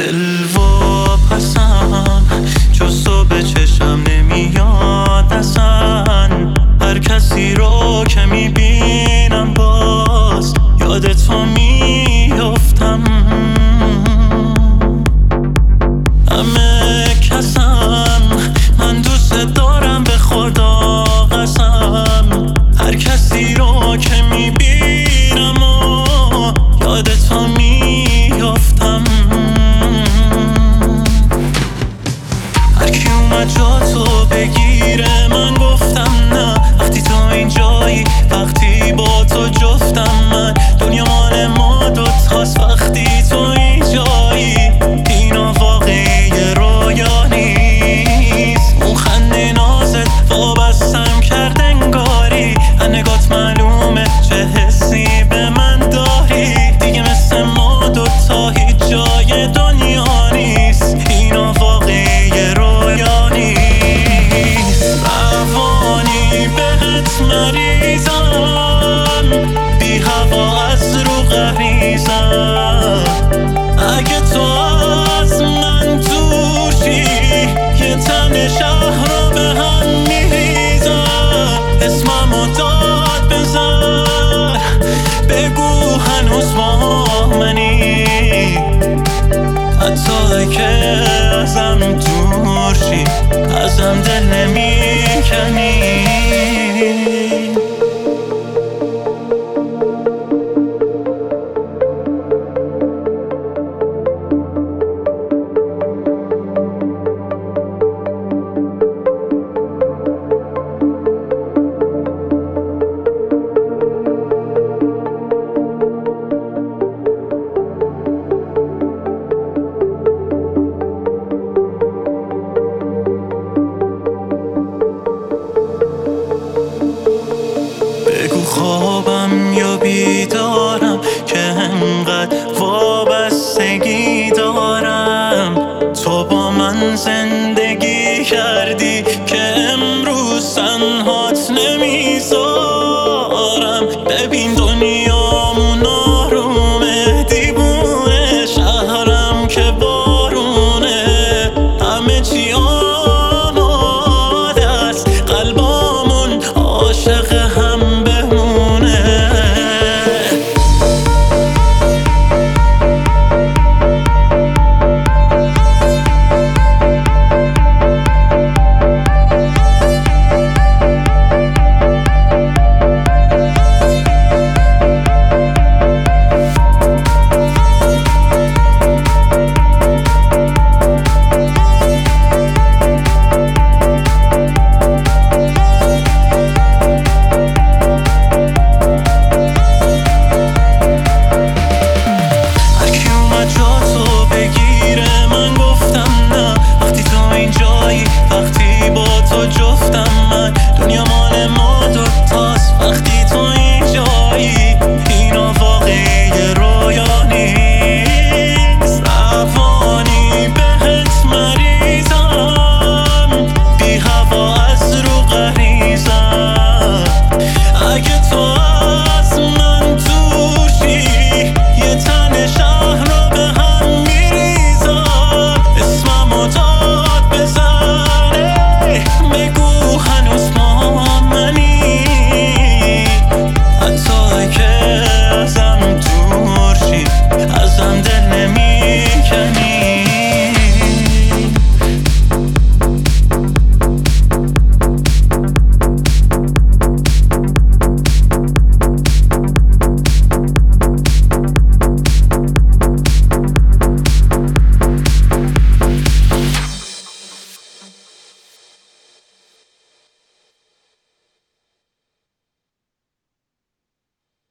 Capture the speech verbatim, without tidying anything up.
دل واپسم جز تو به چشم نمیاد اصلا. هر کسی رو که میبینم باز یاد تو میافتم. همه کسم من دوست دارم، به خدا قسم. هر کسی رو که میبینم و یاد تو میافتم. هر کی اومد جا تو بگیره من گفتم نه. وقتی تو اینجایی، وقتی با تو جفتم من. دنیا مال ما دوتاست وقتی تو اینجایی. اینا واقعی رویا نیست. اون خنده نازت وابستم کرد انگاری. نگات معلومه چه حسی به من داری. دیگه مثل ما دوتا هیچ جای دنیا نیست. اینا واقعی رویا نیست. روانی بهت مریضم، بی هوا از رو غریزم. اگه تو از من دوشی یه تن شهر رو به هم میریزم. اسممو داد بزن، بگو هنوز با منی. حتی که ازم دور شی ازم دل نمیکنی. بگو خوابم یا بیدار